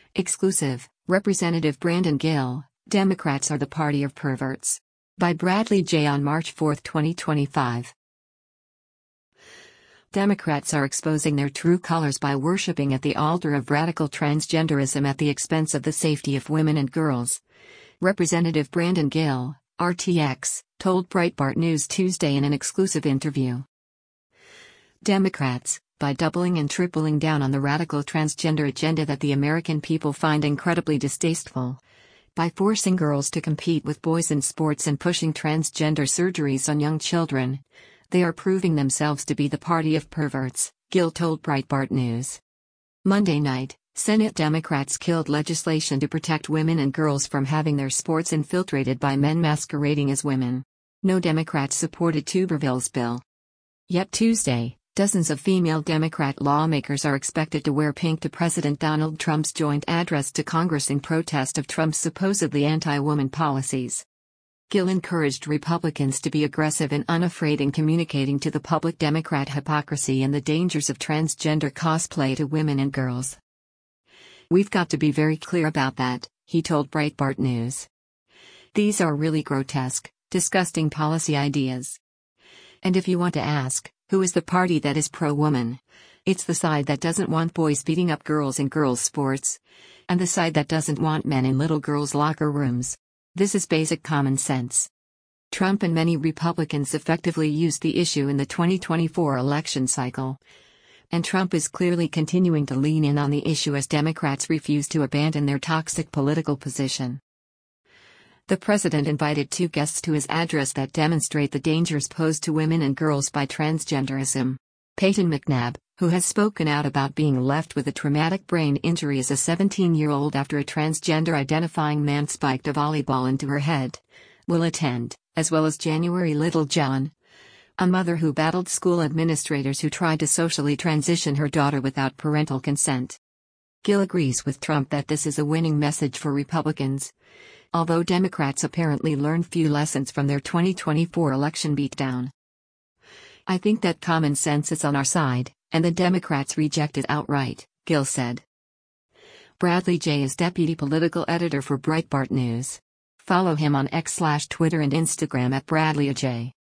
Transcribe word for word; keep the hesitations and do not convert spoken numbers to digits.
Exclusive, Representative Brandon Gill, Democrats are the party of perverts. By Bradley J. on March fourth, twenty twenty-five. Democrats are exposing their true colors by worshiping at the altar of radical transgenderism at the expense of the safety of women and girls. Representative Brandon Gill, R T X, told Breitbart News Tuesday in an exclusive interview. Democrats, by doubling and tripling down on the radical transgender agenda that the American people find incredibly distasteful, by forcing girls to compete with boys in sports and pushing transgender surgeries on young children, they are proving themselves to be the party of perverts, Gill told Breitbart News. Monday night, Senate Democrats killed legislation to protect women and girls from having their sports infiltrated by men masquerading as women. No Democrats supported Tuberville's bill. Yet Tuesday, dozens of female Democrat lawmakers are expected to wear pink to President Donald Trump's joint address to Congress in protest of Trump's supposedly anti-woman policies. Gill encouraged Republicans to be aggressive and unafraid in communicating to the public Democrat hypocrisy and the dangers of transgender cosplay to women and girls. "We've got to be very clear about that," he told Breitbart News. "These are really grotesque, disgusting policy ideas. And if you want to ask, who is the party that is pro-woman? It's the side that doesn't want boys beating up girls in girls' sports, and the side that doesn't want men in little girls' locker rooms. This is basic common sense." Trump and many Republicans effectively used the issue in the twenty twenty-four election cycle. And Trump is clearly continuing to lean in on the issue as Democrats refuse to abandon their toxic political position. The president invited two guests to his address that demonstrate the dangers posed to women and girls by transgenderism. Peyton McNabb, who has spoken out about being left with a traumatic brain injury as a seventeen-year-old after a transgender-identifying man spiked a volleyball into her head, will attend, as well as January Littlejohn, a mother who battled school administrators who tried to socially transition her daughter without parental consent. Gill agrees with Trump that this is a winning message for Republicans, although Democrats apparently learned few lessons from their twenty twenty-four election beatdown. "I think that common sense is on our side, and the Democrats reject it outright," Gill said. Bradley J. is deputy political editor for Breitbart News. Follow him on X slash Twitter and Instagram at Bradley J.